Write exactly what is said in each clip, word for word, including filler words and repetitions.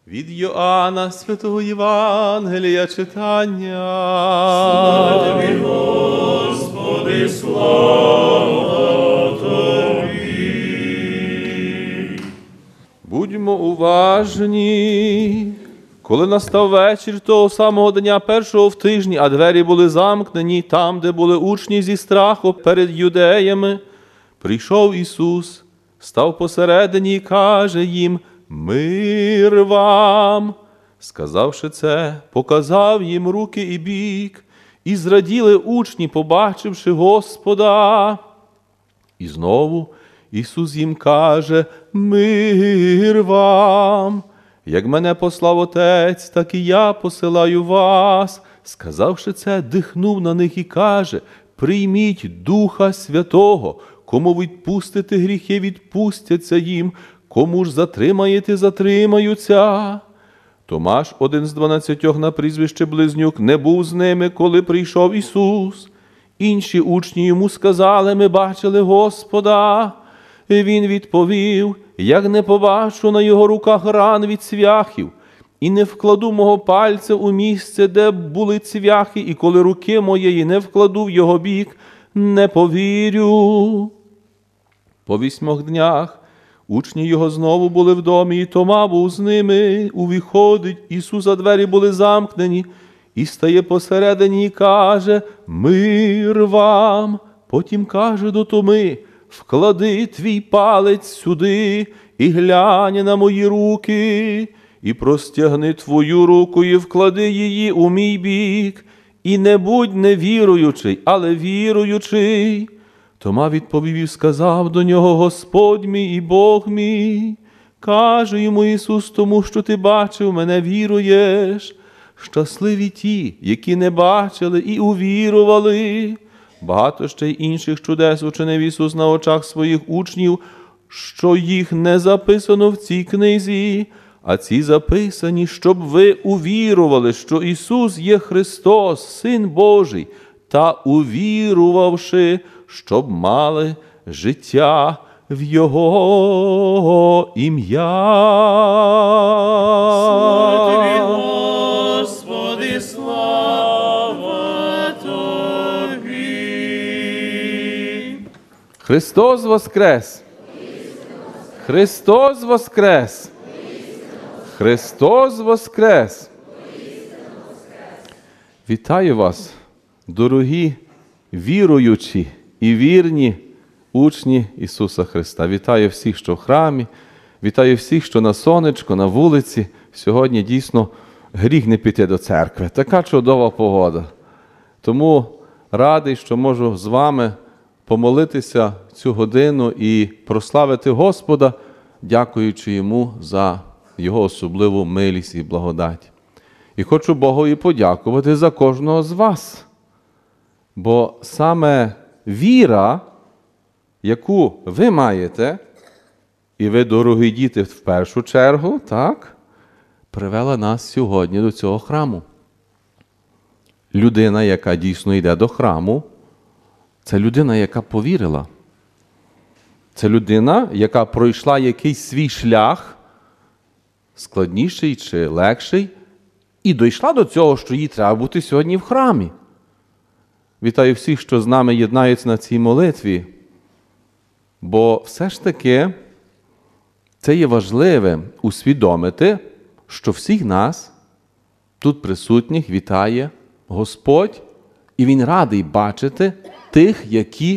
Від Йоанна Святого Євангелія читання. Слава тобі, Господи, слава тобі. Будьмо уважні. Коли настав вечір того самого дня першого в тижні, а двері були замкнені там, де були учні зі страху перед юдеями, прийшов Ісус, став посередині і каже їм: «Мир вам!» Сказавши це, показав їм руки і бік, і зраділи учні, побачивши Господа. І знову Ісус їм каже: «Мир вам! Як мене послав Отець, так і я посилаю вас». Сказавши це, дихнув на них і каже: «Прийміть Духа Святого, кому відпустите гріхи, відпустяться їм, кому ж затримаєте, затримаються». Томаш, один з дванадцятьох на прізвище Близнюк, не був з ними, коли прийшов Ісус. Інші учні йому сказали: «Ми бачили Господа». Він відповів: «Як не побачу на його руках ран від цвяхів, і не вкладу мого пальця у місце, де були цвяхи, і коли руки моєї не вкладу в його бік, не повірю». По вісьмох днях учні його знову були в домі, і Тома був з ними. Увіходить Ісус, а двері були замкнені, і стає посередині і каже: «Мир вам!» Потім каже до Томи: «Вклади твій палець сюди і глянь на мої руки, і простягни твою руку і вклади її у мій бік, і не будь невіруючий, але віруючий». Тома відповів і сказав до нього: «Господь мій і Бог мій». Каже йому Ісус: «Тому що ти бачив мене, віруєш. Щасливі ті, які не бачили і увірували». Багато ще й інших чудес учинив Ісус на очах своїх учнів, що їх не записано в цій книзі, а ці записані, щоб ви увірували, що Ісус є Христос, Син Божий, та увірувавши, щоб мали життя в Його ім'я. Слава тобі, Господи, слава тобі. Христос воскрес! Христос воскрес! Христос воскрес! Вітаю вас, дорогі віруючі і вірні учні Ісуса Христа. Вітаю всіх, що в храмі, вітаю всіх, що на сонечку, на вулиці. Сьогодні дійсно гріх не піти до церкви. Така чудова погода. Тому радий, що можу з вами помолитися цю годину і прославити Господа, дякуючи Йому за Його особливу милість і благодать. І хочу Богові подякувати за кожного з вас. Бо саме віра, яку ви маєте, і ви, дорогі діти, в першу чергу, так, привела нас сьогодні до цього храму. Людина, яка дійсно йде до храму, це людина, яка повірила. Це людина, яка пройшла якийсь свій шлях, складніший чи легший, і дійшла до цього, що їй треба бути сьогодні в храмі. Вітаю всіх, що з нами єднаються на цій молитві, бо все ж таки це є важливе усвідомити, що всіх нас, тут присутніх, вітає Господь, і Він радий бачити тих, які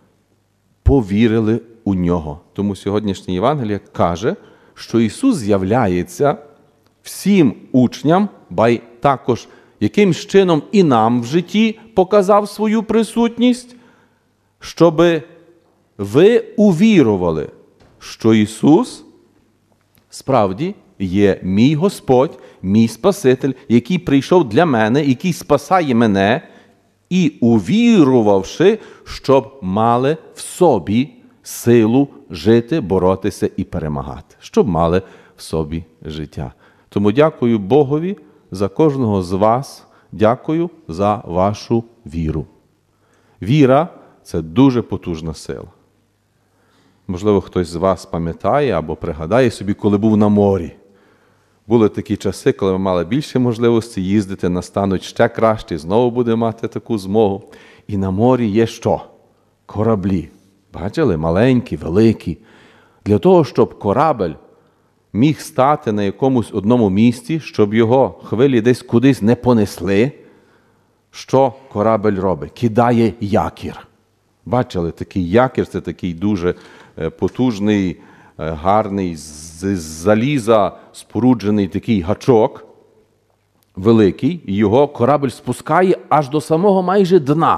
повірили у Нього. Тому сьогоднішнє Євангеліє каже, що Ісус з'являється всім учням, ба й також якимсь чином і нам в житті показав свою присутність, щоб ви увірували, що Ісус справді є мій Господь, мій Спаситель, який прийшов для мене, який спасає мене, і увірувавши, щоб мали в собі силу жити, боротися і перемагати, щоб мали в собі життя. Тому дякую Богові за кожного з вас, дякую за вашу віру. Віра – це дуже потужна сила. Можливо, хтось з вас пам'ятає або пригадає собі, коли був на морі. Були такі часи, коли ми мали більше можливості їздити, настануть ще краще, знову будемо мати таку змогу. І на морі є що? Кораблі. Бачили? Маленькі, великі. Для того, щоб корабель міг стати на якомусь одному місці, щоб його хвилі десь кудись не понесли, що корабель робить? Кидає якір. Бачили, такий якір – це такий дуже потужний, гарний, з заліза споруджений такий гачок, великий, і його корабель спускає аж до самого майже дна.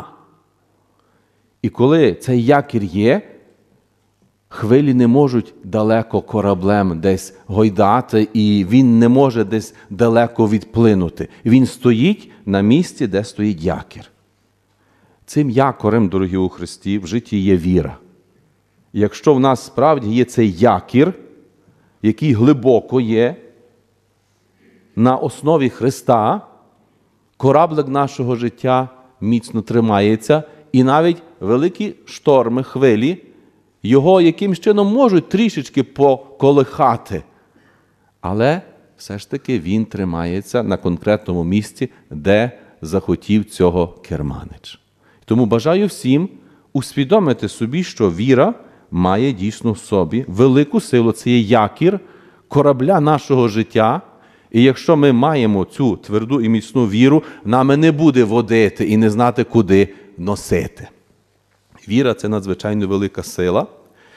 І коли цей якір є, хвилі не можуть далеко кораблем десь гойдати, і він не може десь далеко відплинути. Він стоїть на місці, де стоїть якір. Цим якорем, дорогі у Христі, в житті є віра. І якщо в нас справді є цей якір, який глибоко є, на основі Христа, кораблик нашого життя міцно тримається, і навіть великі шторми, хвилі, його якимсь чином можуть трішечки поколихати. Але все ж таки він тримається на конкретному місці, де захотів цього керманич. Тому бажаю всім усвідомити собі, що віра має дійсно в собі велику силу. Це є якір корабля нашого життя. І якщо ми маємо цю тверду і міцну віру, нами не буде водити і не знати, куди носити. Віра – це надзвичайно велика сила.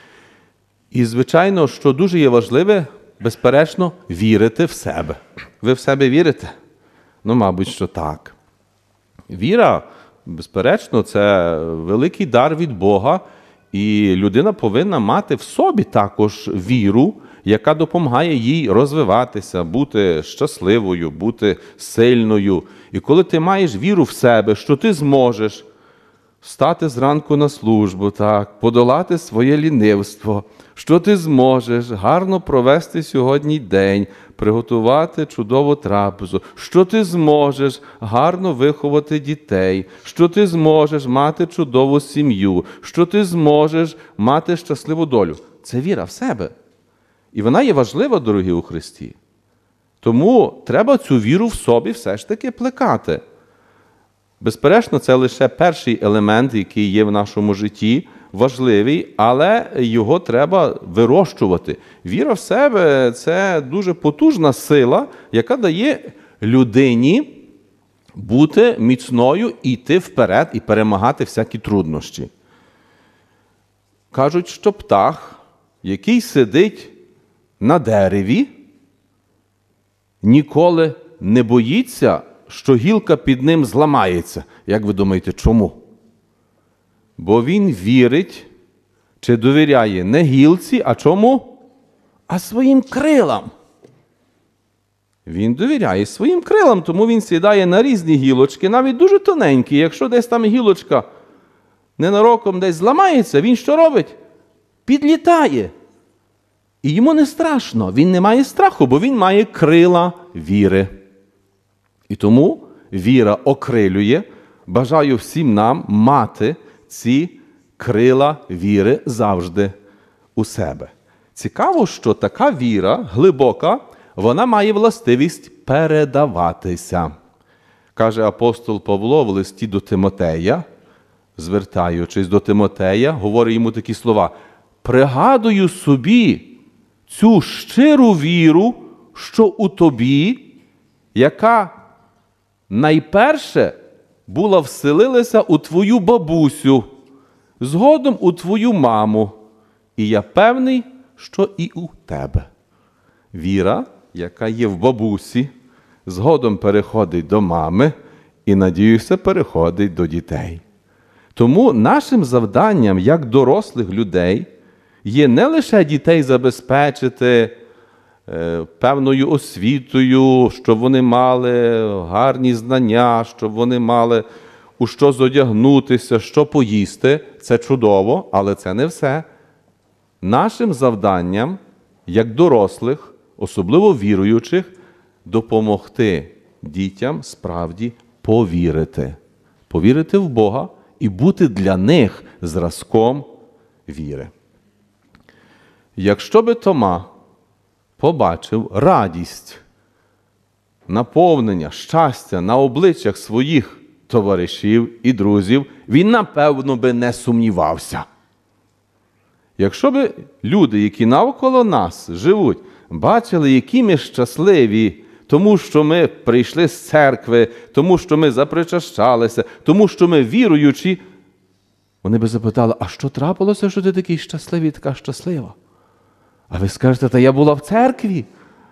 І, звичайно, що дуже є важливе, безперечно, вірити в себе. Ви в себе вірите? Ну, мабуть, що так. Віра, безперечно, це великий дар від Бога, і людина повинна мати в собі також віру, яка допомагає їй розвиватися, бути щасливою, бути сильною. І коли ти маєш віру в себе, що ти зможеш встати зранку на службу, так, подолати своє лінивство, що ти зможеш гарно провести сьогодні день, приготувати чудову трапезу, що ти зможеш гарно виховати дітей, що ти зможеш мати чудову сім'ю, що ти зможеш мати щасливу долю. Це віра в себе. І вона є важлива, дорогі у Христі. Тому треба цю віру в собі все ж таки плекати. Безперечно, це лише перший елемент, який є в нашому житті, важливий, але його треба вирощувати. Віра в себе – це дуже потужна сила, яка дає людині бути міцною, йти вперед і перемагати всякі труднощі. Кажуть, що птах, який сидить на дереві, ніколи не боїться, що гілка під ним зламається. Як ви думаєте, чому? Бо він вірить, чи довіряє не гілці, а чому? А своїм крилам. Він довіряє своїм крилам, тому він сідає на різні гілочки, навіть дуже тоненькі. Якщо десь там гілочка ненароком десь зламається, він що робить? Підлітає. І йому не страшно, він не має страху, бо він має крила віри. І тому віра окрилює. Бажаю всім нам мати ці крила віри завжди у себе. Цікаво, що така віра глибока, вона має властивість передаватися. Каже апостол Павло в листі до Тимотея, звертаючись до Тимотея, говорить йому такі слова: «Пригадую собі цю щиру віру, що у тобі, яка найперше була вселилася у твою бабусю, згодом у твою маму, і я певний, що і у тебе». Віра, яка є в бабусі, згодом переходить до мами і, надіюся, переходить до дітей. Тому нашим завданням, як дорослих людей, є не лише дітей забезпечити е, певною освітою, щоб вони мали гарні знання, щоб вони мали у що зодягнутися, що поїсти. Це чудово, але це не все. Нашим завданням, як дорослих, особливо віруючих, допомогти дітям справді повірити. Повірити в Бога і бути для них зразком віри. Якщо би Тома побачив радість наповнення, щастя на обличчях своїх товаришів і друзів, він, напевно, би не сумнівався. Якщо б люди, які навколо нас живуть, бачили, які ми щасливі, тому що ми прийшли з церкви, тому що ми запричащалися, тому що ми віруючі, вони би запитали, а що трапилося, що ти такий щасливий, така щаслива? А ви скажете, та я була в церкві.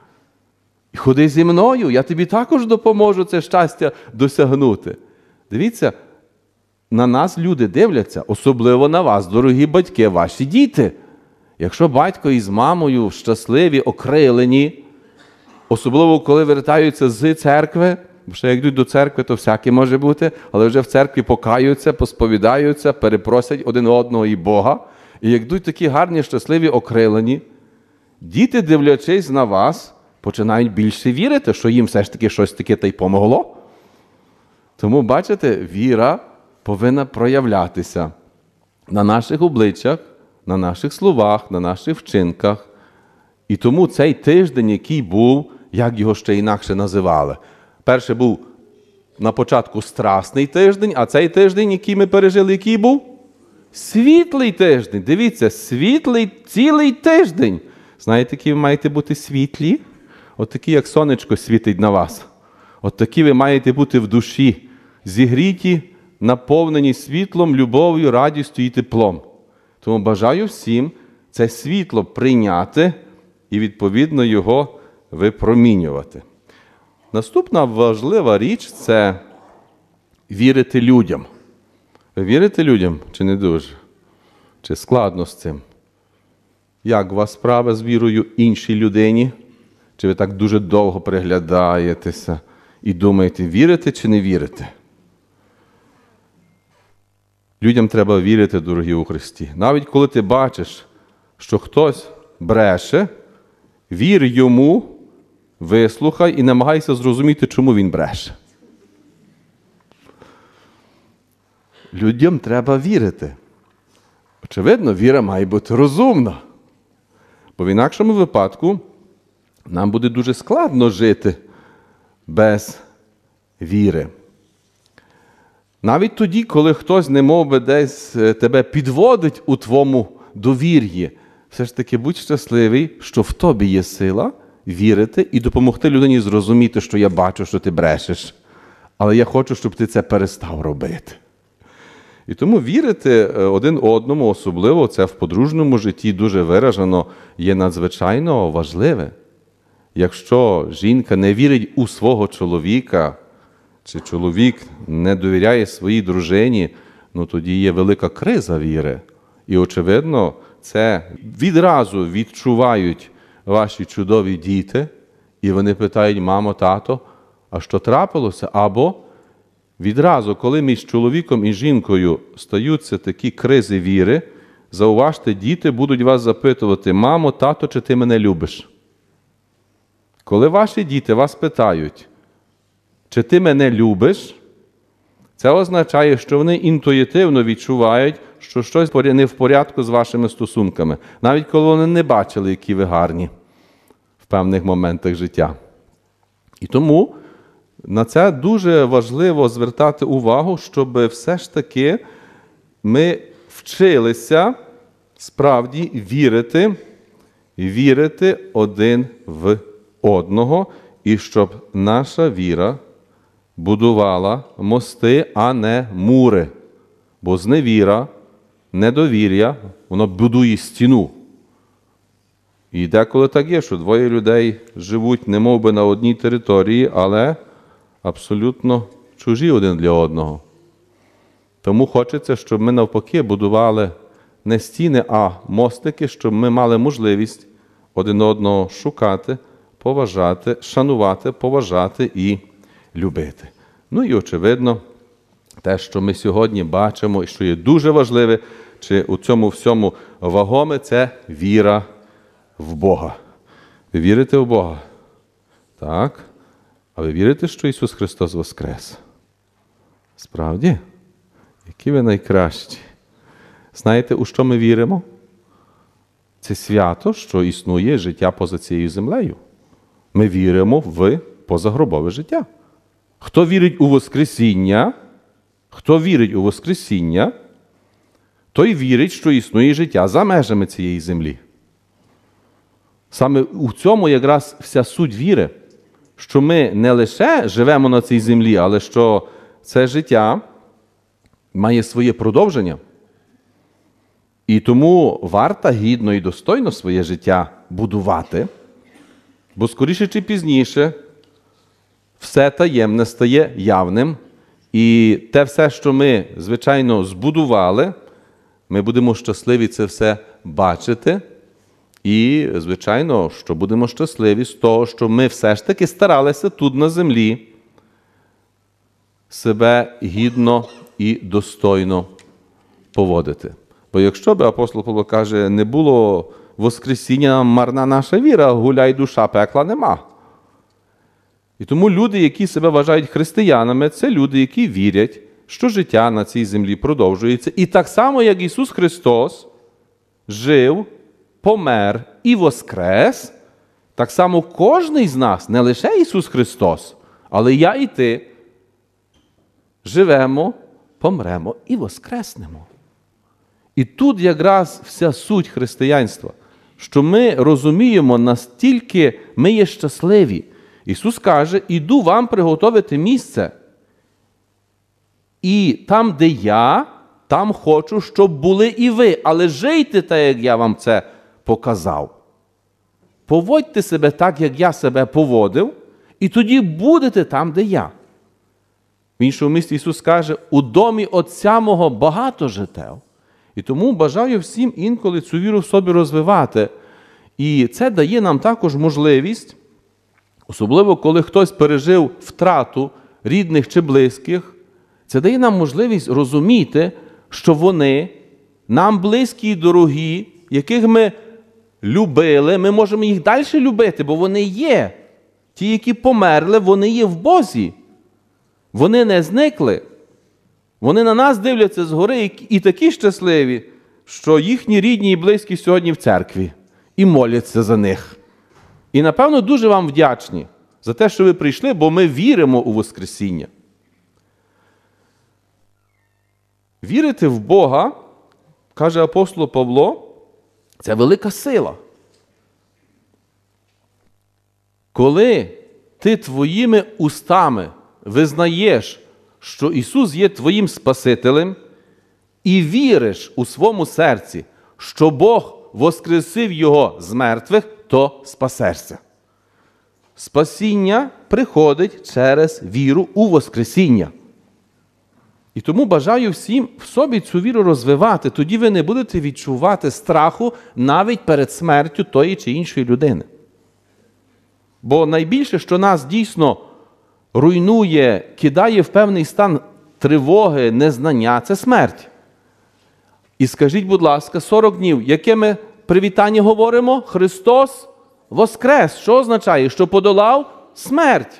І ходи зі мною, я тобі також допоможу це щастя досягнути. Дивіться, на нас люди дивляться, особливо на вас, дорогі батьки, ваші діти. Якщо батько із мамою щасливі, окрилені, особливо коли вертаються з церкви, бо ще як йдуть до церкви, то всяке може бути, але вже в церкві покаються, посповідаються, перепросять один одного і Бога. І як йдуть такі гарні, щасливі, окрилені, діти, дивлячись на вас, починають більше вірити, що їм все ж таки щось таке та й помогло. Тому, бачите, віра повинна проявлятися на наших обличчях, на наших словах, на наших вчинках. І тому цей тиждень, який був, як його ще інакше називали. Перший був на початку страсний тиждень, а цей тиждень, який ми пережили, який був? Світлий тиждень. Дивіться, світлий цілий тиждень. Знаєте, які ви маєте бути світлі? От такі, як сонечко світить на вас. От такі ви маєте бути в душі, зігріті, наповнені світлом, любов'ю, радістю і теплом. Тому бажаю всім це світло прийняти і, відповідно, його випромінювати. Наступна важлива річ – це вірити людям. Ви вірите людям чи не дуже? Чи складно з цим? Як у вас справа з вірою іншій людині? Чи ви так дуже довго приглядаєтеся і думаєте, вірите чи не вірите? Людям треба вірити, дорогі у Христі. Навіть коли ти бачиш, що хтось бреше, вір йому, вислухай і намагайся зрозуміти, чому він бреше. Людям треба вірити. Очевидно, віра має бути розумна. Бо в інакшому випадку нам буде дуже складно жити без віри. Навіть тоді, коли хтось немов би десь тебе підводить у твоєму довір'ї, все ж таки будь щасливий, що в тобі є сила вірити і допомогти людині зрозуміти, що я бачу, що ти брешеш, але я хочу, щоб ти це перестав робити. І тому вірити один одному, особливо це в подружньому житті дуже виражено, є надзвичайно важливе. Якщо жінка не вірить у свого чоловіка, чи чоловік не довіряє своїй дружині, ну тоді є велика криза віри. І, очевидно, це відразу відчувають ваші чудові діти, і вони питають: мамо, тато, а що трапилося? Або відразу, коли між чоловіком і жінкою стаються такі кризи віри, зауважте, діти будуть вас запитувати: мамо, тато, чи ти мене любиш? Коли ваші діти вас питають, чи ти мене любиш, це означає, що вони інтуїтивно відчувають, що щось не в порядку з вашими стосунками, навіть коли вони не бачили, які ви гарні в певних моментах життя. І тому на це дуже важливо звертати увагу, щоб все ж таки ми вчилися справді вірити, вірити один в одного, і щоб наша віра будувала мости, а не мури. Бо зневіра, недовір'я, воно будує стіну. І деколи так є, що двоє людей живуть немов би на одній території, але абсолютно чужі один для одного. Тому хочеться, щоб ми навпаки будували не стіни, а мостики, щоб ми мали можливість один одного шукати, поважати, шанувати, поважати і любити. Ну і, очевидно, те, що ми сьогодні бачимо, і що є дуже важливе, чи у цьому всьому вагоме, це віра в Бога. Ви вірите в Бога? Так. А ви вірите, що Ісус Христос воскрес? Справді? Які ви найкращі? Знаєте, у що ми віримо? Це свято, що існує життя поза цією землею. Ми віримо в позагробове життя. Хто вірить у Воскресіння, хто вірить у Воскресіння, той вірить, що існує життя за межами цієї землі. Саме у цьому якраз вся суть віри, що ми не лише живемо на цій землі, але що це життя має своє продовження. І тому варто гідно і достойно своє життя будувати, бо скоріше чи пізніше все таємне стає явним, і те все, що ми, звичайно, збудували, ми будемо щасливі це все бачити, і, звичайно, що будемо щасливі з того, що ми все ж таки старалися тут на землі себе гідно і достойно поводити. Бо якщо б, апостол Павло каже, не було Воскресіння, марна наша віра, гуляй душа, пекла нема. І тому люди, які себе вважають християнами, це люди, які вірять, що життя на цій землі продовжується. І так само, як Ісус Христос жив, помер і воскрес, так само кожен з нас, не лише Ісус Христос, але я і ти, живемо, помремо і воскреснемо. І тут якраз вся суть християнства, що ми розуміємо, настільки ми є щасливі. Ісус каже, іду вам приготовити місце. І там, де я, там хочу, щоб були і ви. Але жийте так, як я вам це показав. Поводьте себе так, як я себе поводив, і тоді будете там, де я. В іншому місці Ісус каже, у домі Отця мого багато жител. І тому бажаю всім інколи цю віру в собі розвивати. І це дає нам також можливість, особливо коли хтось пережив втрату рідних чи близьких, це дає нам можливість розуміти, що вони нам близькі і дорогі, яких ми любили, ми можемо їх далі любити, бо вони є. Ті, які померли, вони є в Бозі. Вони не зникли. Вони на нас дивляться згори і такі щасливі, що їхні рідні і близькі сьогодні в церкві і моляться за них. І, напевно, дуже вам вдячні за те, що ви прийшли, бо ми віримо у Воскресіння. Вірити в Бога, каже апостол Павло, це велика сила. Коли ти твоїми устами визнаєш, що Ісус є твоїм Спасителем, і віриш у своєму серці, що Бог воскресив Його з мертвих, то спасешся. Спасіння приходить через віру у Воскресіння. І тому бажаю всім в собі цю віру розвивати, тоді ви не будете відчувати страху навіть перед смертю тої чи іншої людини. Бо найбільше, що нас дійсно руйнує, кидає в певний стан тривоги, незнання – це смерть. І скажіть, будь ласка, сорок днів, яке ми привітання говоримо? Христос воскрес. Що означає? Що подолав смерть.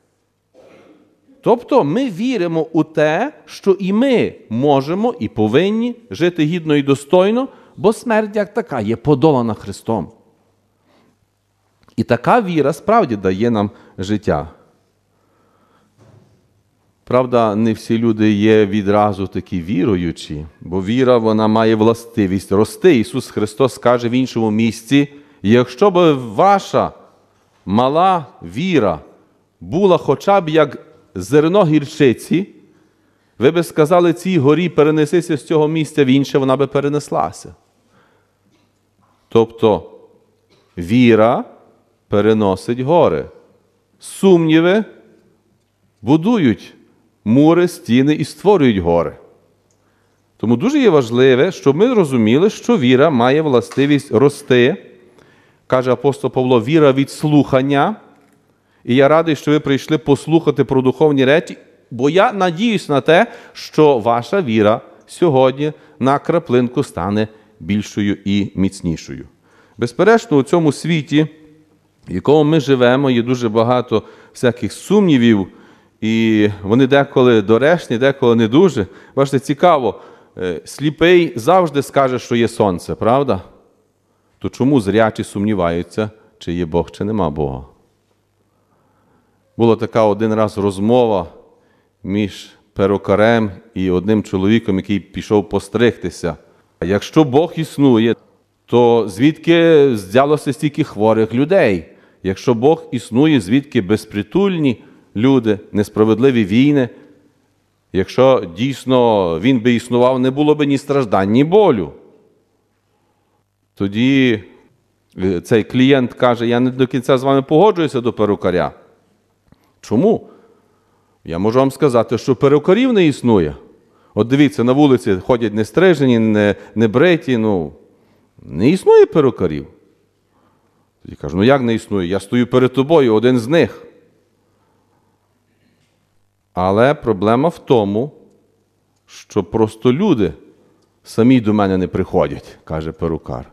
Тобто ми віримо у те, що і ми можемо і повинні жити гідно і достойно, бо смерть як така є подолана Христом. І така віра справді дає нам життя. Правда, не всі люди є відразу такі віруючі, бо віра, вона має властивість рости. Ісус Христос каже в іншому місці, якщо б ваша мала віра була хоча б як зерно гірчиці, ви б сказали цій горі перенесися з цього місця в інше, вона би перенеслася. Тобто віра переносить гори. Сумніви будують мури, стіни і створюють гори. Тому дуже є важливе, щоб ми розуміли, що віра має властивість рости. Каже апостол Павло, віра від слухання. І я радий, що ви прийшли послухати про духовні речі, бо я надіюсь на те, що ваша віра сьогодні на краплинку стане більшою і міцнішою. Безперечно, у цьому світі, в якому ми живемо, є дуже багато всяких сумнівів, і вони деколи доречні, деколи не дуже. Бачите, цікаво, сліпий завжди скаже, що є сонце, правда? То чому зрячі сумніваються, чи є Бог, чи нема Бога? Була така один раз розмова між перукарем і одним чоловіком, який пішов постригтися. Якщо Бог існує, то звідки взялося стільки хворих людей? Якщо Бог існує, звідки безпритульні люди, несправедливі війни? Якщо дійсно Він би існував, не було б ні страждань, ні болю. Тоді цей клієнт каже, я не до кінця з вами погоджуюся до перукаря. Чому? Я можу вам сказати, що перукарів не існує. От дивіться, на вулиці ходять не стрижені, не, не бриті, ну, не існує перукарів. Тоді кажу, ну як не існує? Я стою перед тобою, один з них. Але проблема в тому, що просто люди самі до мене не приходять, каже перукар.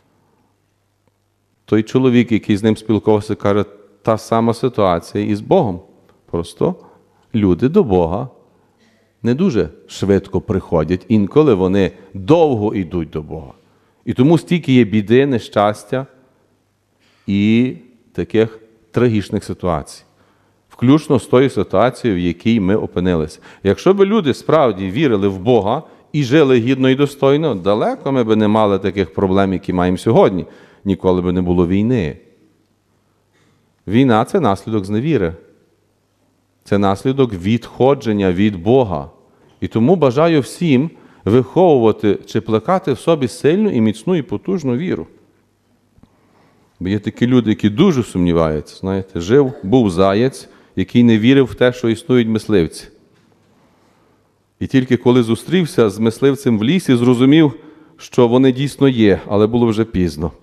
Той чоловік, який з ним спілкувався, каже, та сама ситуація і з Богом. Просто люди до Бога не дуже швидко приходять, інколи вони довго йдуть до Бога. І тому стільки є біди, нещастя і таких трагічних ситуацій. Включно з тою ситуацією, в якій ми опинилися. Якщо б люди справді вірили в Бога і жили гідно і достойно, далеко ми б не мали таких проблем, які маємо сьогодні. Ніколи б не було війни. Війна – це наслідок зневіри. Це наслідок відходження від Бога. І тому бажаю всім виховувати чи плекати в собі сильну і міцну і потужну віру. Бо є такі люди, які дуже сумніваються. Знаєте, жив, був заєць, який не вірив в те, що існують мисливці. І тільки коли зустрівся з мисливцем в лісі, зрозумів, що вони дійсно є, але було вже пізно.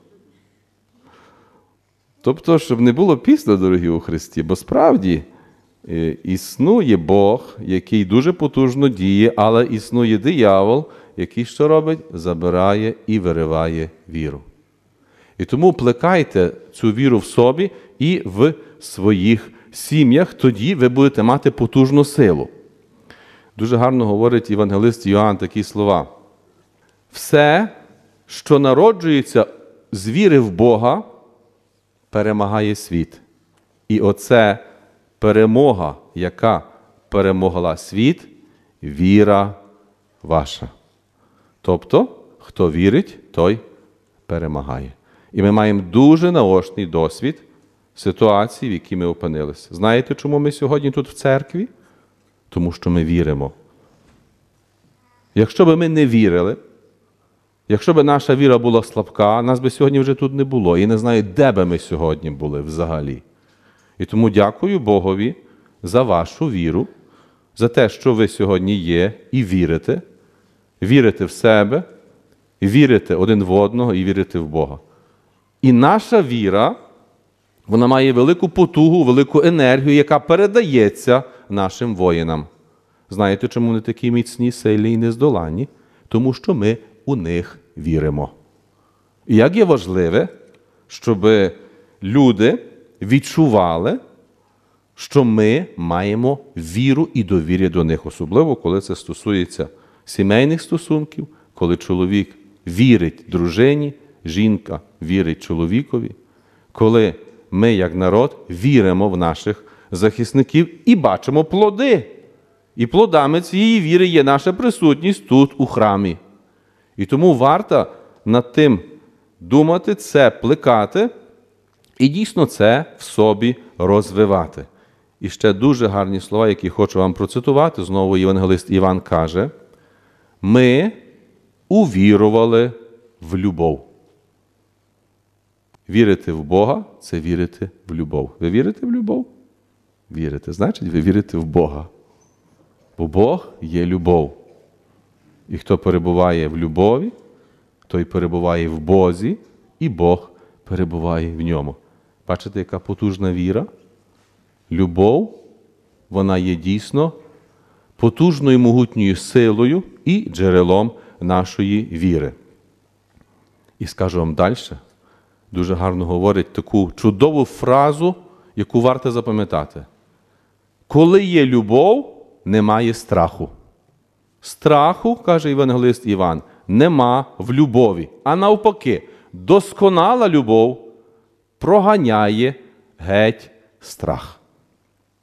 Тобто, щоб не було пізно, дорогі у Христі, бо справді існує Бог, який дуже потужно діє, але існує диявол, який що робить? Забирає і вириває віру. І тому плекайте цю віру в собі і в своїх сім'ях, тоді ви будете мати потужну силу. Дуже гарно говорить євангелист Йоанн такі слова. Все, що народжується з віри в Бога, перемагає світ. І оце перемога, яка перемогла світ, віра ваша. Тобто, хто вірить, той перемагає. І ми маємо дуже наочний досвід ситуації, в якій ми опинилися. Знаєте, чому ми сьогодні тут в церкві? Тому що ми віримо. Якщо б ми не вірили, якщо б наша віра була слабка, нас би сьогодні вже тут не було. І не знаю, де би ми сьогодні були взагалі. І тому дякую Богові за вашу віру, за те, що ви сьогодні є і вірите. Вірите в себе, вірите один в одного і вірите в Бога. І наша віра, вона має велику потугу, велику енергію, яка передається нашим воїнам. Знаєте, чому вони такі міцні, сильні і нездоланні? Тому що ми у них віримо. І як є важливе, щоб люди відчували, що ми маємо віру і довір'я до них, особливо, коли це стосується сімейних стосунків, коли чоловік вірить дружині, жінка вірить чоловікові, коли ми, як народ, віримо в наших захисників і бачимо плоди. І плодами цієї віри є наша присутність тут, у храмі. І тому варто над тим думати, це плекати, і дійсно це в собі розвивати. І ще дуже гарні слова, які хочу вам процитувати. Знову євангелист Іван каже, ми увірували в любов. Вірити в Бога – це вірити в любов. Ви вірите в любов? Вірите. Значить, ви вірите в Бога. Бо Бог є любов. І хто перебуває в любові, той перебуває в Бозі, і Бог перебуває в ньому. Бачите, яка потужна віра? Любов, вона є дійсно потужною могутньою силою і джерелом нашої віри. І скажу вам далі, дуже гарно говорить таку чудову фразу, яку варто запам'ятати. Коли є любов, немає страху. Страху, каже євангелист Іван, нема в любові. А навпаки, досконала любов проганяє геть страх.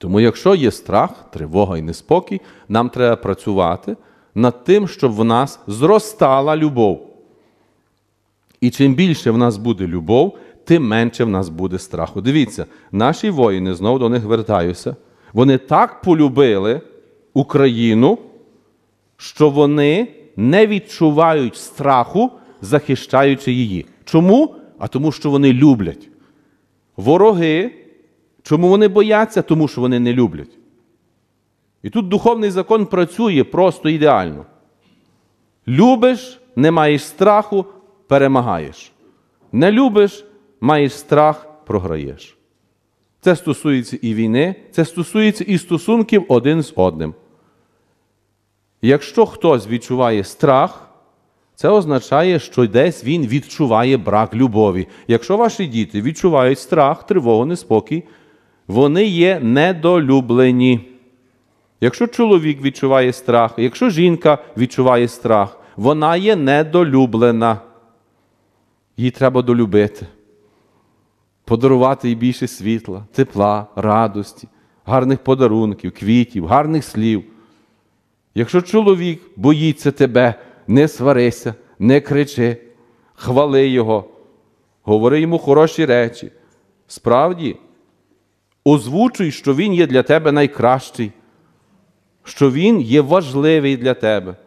Тому якщо є страх, тривога і неспокій, нам треба працювати над тим, щоб в нас зростала любов. І чим більше в нас буде любов, тим менше в нас буде страху. Дивіться, наші воїни, знову до них вертаюся, вони так полюбили Україну, що вони не відчувають страху, захищаючи її. Чому? А тому, що вони люблять. Вороги, чому вони бояться? Тому, що вони не люблять. І тут духовний закон працює просто ідеально. Любиш, не маєш страху, перемагаєш. Не любиш, маєш страх, програєш. Це стосується і війни, це стосується і стосунків один з одним. Якщо хтось відчуває страх, це означає, що десь він відчуває брак любові. Якщо ваші діти відчувають страх, тривогу, неспокій, вони є недолюблені. Якщо чоловік відчуває страх, якщо жінка відчуває страх, вона є недолюблена. Їй треба долюбити. Подарувати їй більше світла, тепла, радості, гарних подарунків, квітів, гарних слів. Якщо чоловік боїться тебе, не сварися, не кричи, хвали його, говори йому хороші речі. Справді, озвучуй, що він є для тебе найкращий, що він є важливий для тебе,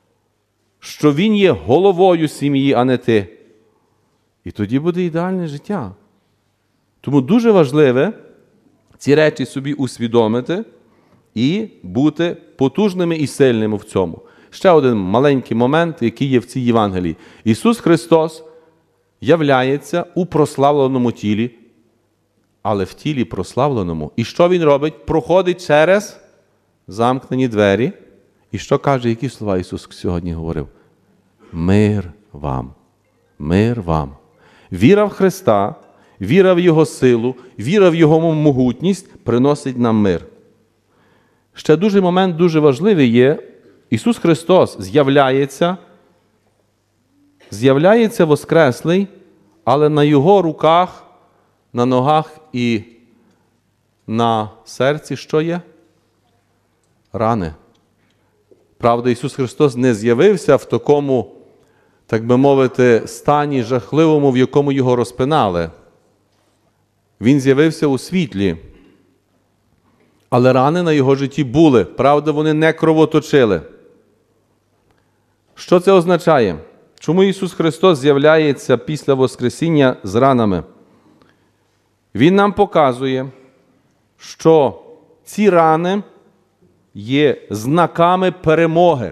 що він є головою сім'ї, а не ти. І тоді буде ідеальне життя. Тому дуже важливе ці речі собі усвідомити і бути потужними і сильними в цьому. Ще один маленький момент, який є в цій Євангелії. Ісус Христос являється у прославленому тілі, але в тілі прославленому. І що Він робить? Проходить через замкнені двері. І що каже, які слова Ісус сьогодні говорив? Мир вам, мир вам. Віра в Христа, віра в Його силу, віра в Його могутність приносить нам мир. Ще дуже момент дуже важливий є. Ісус Христос з'являється, з'являється воскреслий, але на Його руках, на ногах і на серці що є? Рани. Правда, Ісус Христос не з'явився в такому, так би мовити, стані жахливому, в якому Його розпинали. Він з'явився у світлі. Але рани на Його житті були. Правда, вони не кровоточили. Що це означає? Чому Ісус Христос з'являється після Воскресіння з ранами? Він нам показує, що ці рани є знаками перемоги.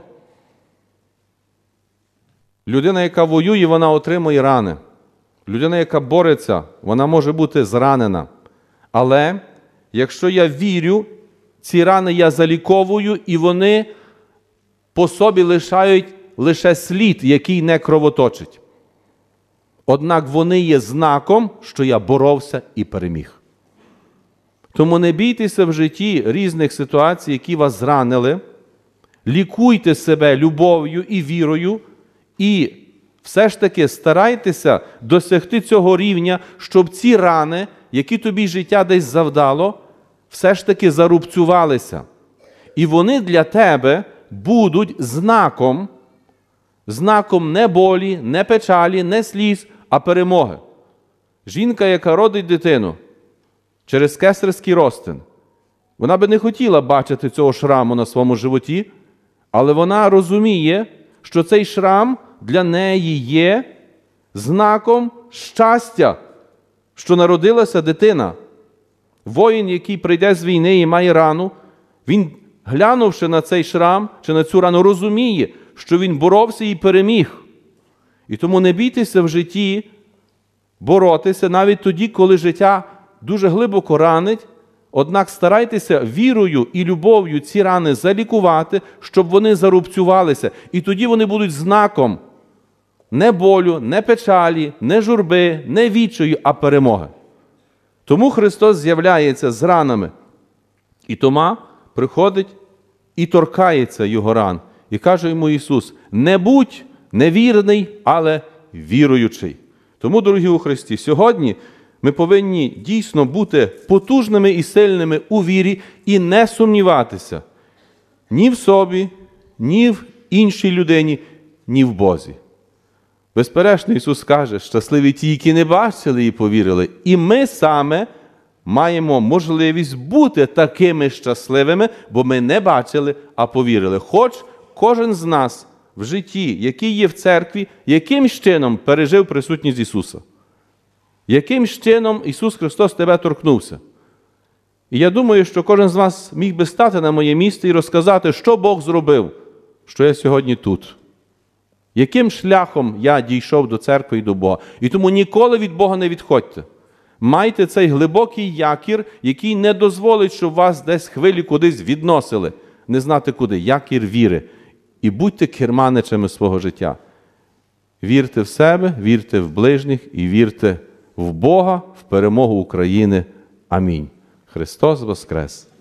Людина, яка воює, вона отримує рани. Людина, яка бореться, вона може бути зранена. Але якщо я вірю, ці рани я заліковую, і вони по собі лишають лише слід, який не кровоточить. Однак вони є знаком, що я боровся і переміг. Тому не бійтеся в житті різних ситуацій, які вас зранили. Лікуйте себе любов'ю і вірою, і все ж таки старайтеся досягти цього рівня, щоб ці рани, які тобі життя десь завдало, все ж таки зарубцювалися. І вони для тебе будуть знаком, знаком не болі, не печалі, не сліз, а перемоги. Жінка, яка родить дитину через кесарський розтин, вона би не хотіла бачити цього шраму на своєму животі, але вона розуміє, що цей шрам для неї є знаком щастя, що народилася дитина. Воїн, який прийде з війни і має рану, він, глянувши на цей шрам чи на цю рану, розуміє, що він боровся і переміг. І тому не бійтеся в житті боротися, навіть тоді, коли життя дуже глибоко ранить, однак старайтеся вірою і любов'ю ці рани залікувати, щоб вони зарубцювалися. І тоді вони будуть знаком не болю, не печалі, не журби, не відчаю, а перемоги. Тому Христос з'являється з ранами. І Тома приходить і торкається його ран. І каже йому Ісус: не будь невірний, але віруючий. Тому, дорогі у Христі, сьогодні Ми повинні дійсно бути потужними і сильними у вірі і не сумніватися ні в собі, ні в іншій людині, ні в Бозі. Безперечно, Ісус каже, щасливі ті, які не бачили і повірили. І ми саме маємо можливість бути такими щасливими, бо ми не бачили, а повірили. Хоч кожен з нас в житті, який є в церкві, яким чином пережив присутність Ісуса. Яким чином Ісус Христос тебе торкнувся. І я думаю, що кожен з вас міг би стати на моє місце і розказати, що Бог зробив, що я сьогодні тут. Яким шляхом я дійшов до церкви і до Бога. І тому ніколи від Бога не відходьте. Майте цей глибокий якір, який не дозволить, щоб вас десь хвилі кудись відносили. Не знати куди. Якір віри. І будьте керманичами свого життя. Вірте в себе, вірте в ближніх і вірте в Бога, в перемогу України. Амінь. Христос Воскрес!